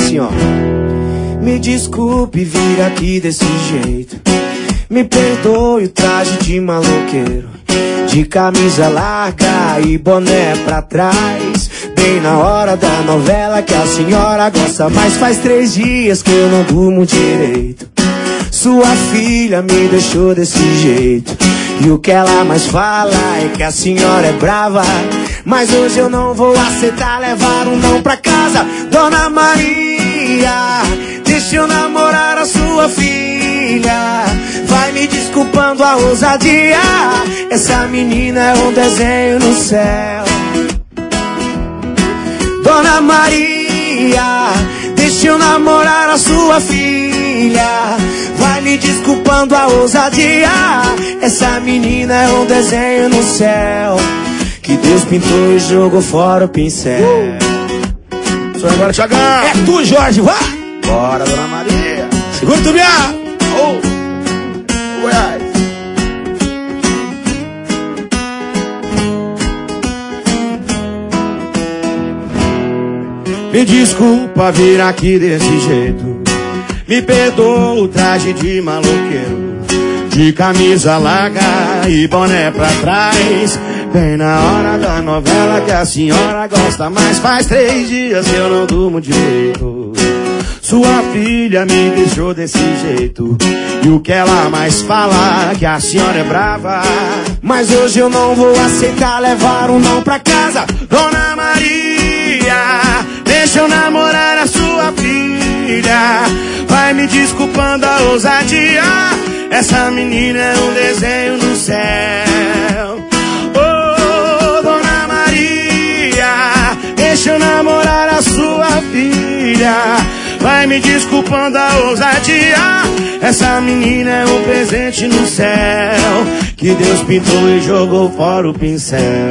assim, ó. Me desculpe vir aqui desse jeito, me perdoe o traje de maloqueiro, de camisa larga e boné pra trás, bem na hora da novela que a senhora gosta. Mas faz 3 dias que eu não durmo direito. Sua filha me deixou desse jeito, e o que ela mais fala é que a senhora é brava. Mas hoje eu não vou aceitar levar um não pra casa. Dona Maria, deixa eu namorar a sua filha. Vai me desculpando a ousadia, essa menina é um desenho no céu. Dona Maria, deixa eu namorar a sua filha. Vai me desculpando a ousadia, essa menina é um desenho no céu, que Deus pintou e jogou fora o pincel. Só agora, Thiagão. É tu, Jorge, vai! Bora, Dona Maria. Segura tu, minha! Goiás. Me desculpa vir aqui desse jeito, me perdoa o traje de maloqueiro, de camisa larga e boné pra trás, bem na hora da novela que a senhora gosta. Mas faz 3 dias que eu não durmo direito. Sua filha me deixou desse jeito, e o que ela mais fala é que a senhora é brava. Mas hoje eu não vou aceitar levar um não pra casa. Dona Maria, deixa eu namorar a sua filha. Vai me desculpando a ousadia, essa menina é um desenho no céu. Oh, Dona Maria, deixa eu namorar a sua filha. Vai me desculpando a ousadia, essa menina é um presente no céu, que Deus pintou e jogou fora o pincel.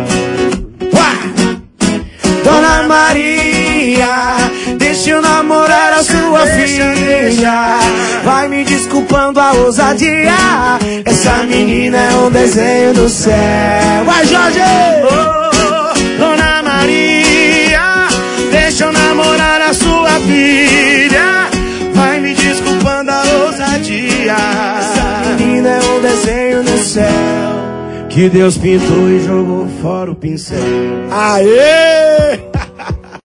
Dona Maria, deixa eu namorar a sua filha. Vai me desculpando a ousadia, essa menina é um desenho do céu. Vai, Jorge! Oh, Dona Maria, deixa eu namorar a sua filha. Vai me desculpando a ousadia, essa menina é um desenho no céu, que Deus pintou e jogou fora o pincel. Aê!